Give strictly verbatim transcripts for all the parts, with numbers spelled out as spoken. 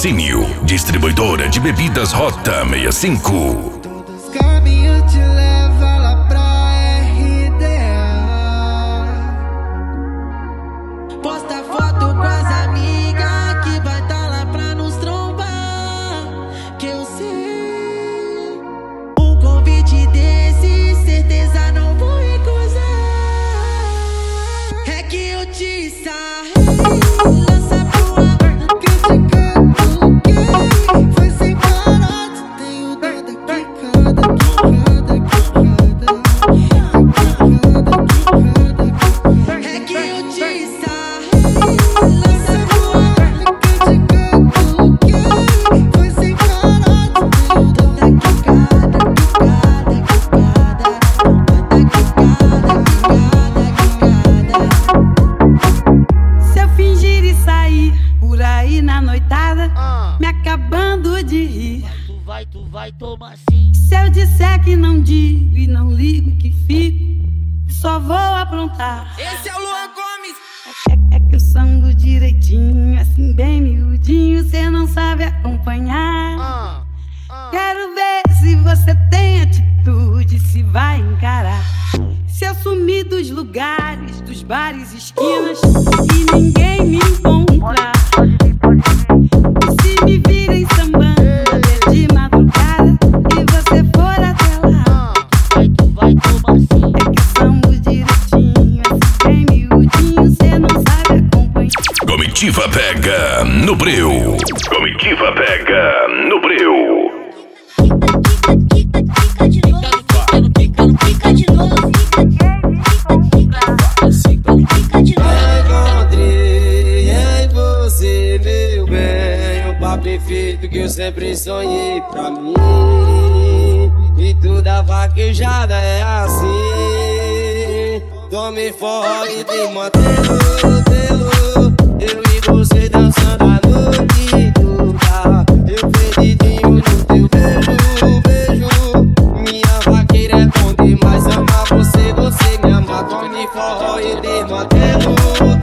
Patrocínio. Distribuidora de bebidas Rota sessenta e cinco. Todos os caminhos te levam lá pra R D A. Posta foto com as amigas que vai tá lá pra nos trombar. Que eu sei, um convite desse certeza não vou recusar. É que eu te sarrei. Me acabando de rir. Tu vai, tu vai, toma assim. Se eu disser que não digo e não ligo que fico, só vou aprontar. Esse é o Luan Gomes. É, é que eu sango direitinho, assim bem miudinho, cê não sabe acompanhar. Ah, ah. Quero ver se você tem atitude, se vai encarar. Se eu sumir dos lugares, dos bares, esquinas, e ninguém me encontrar. Se me virem sambando até de madrugada e você for até lá, vai, tu vai, toma assim. é que eu sambo direitinho, assim bem miudinho, cê não sabe acompanhar. Comitiva pega no breu. Comitiva pega no breu. Fica, fica, fica de novo. Fica, fica de novo. Fica, fica de novo. Encontrei em você, meu bem, o par perfeito que eu sempre sonhei pra mim. E toda vaquejada é assim. Tome forró e te mantendo, eu e você dançando a noite toda. Eu perdidinho no teu beijo, beijo. Minha vaqueira é bom demais, amar você, você me ama. Tome forró e te mantendo,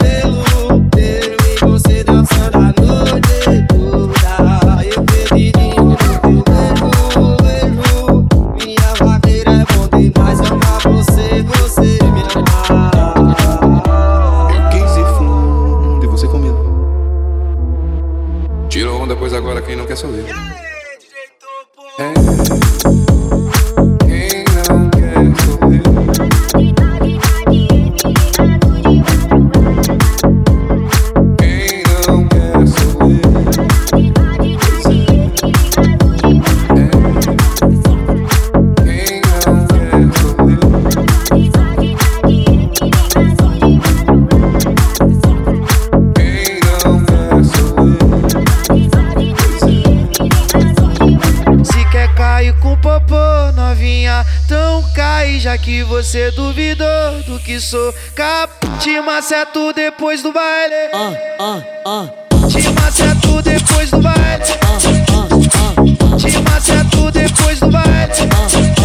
eu e você dançando a noite toda. Eu perdidinho no teu beijo, beijo. Minha vaqueira é bom demais, amar você, você me ama. quinze fundo, e você comigo. Tira onda, pois agora quem não quer sou eu. É. Quem não quer sou eu. Quem não quer sou eu. É. Quem não quer sou eu. Quem não quer sou eu. Se quer cair com popô, novinha, então cai, já que você duvidou do que sou. Cap, te maceto depois do baile. Ah, ah, ah. Te maceto depois do baile. Ah, ah, ah. Te maceto depois do baile.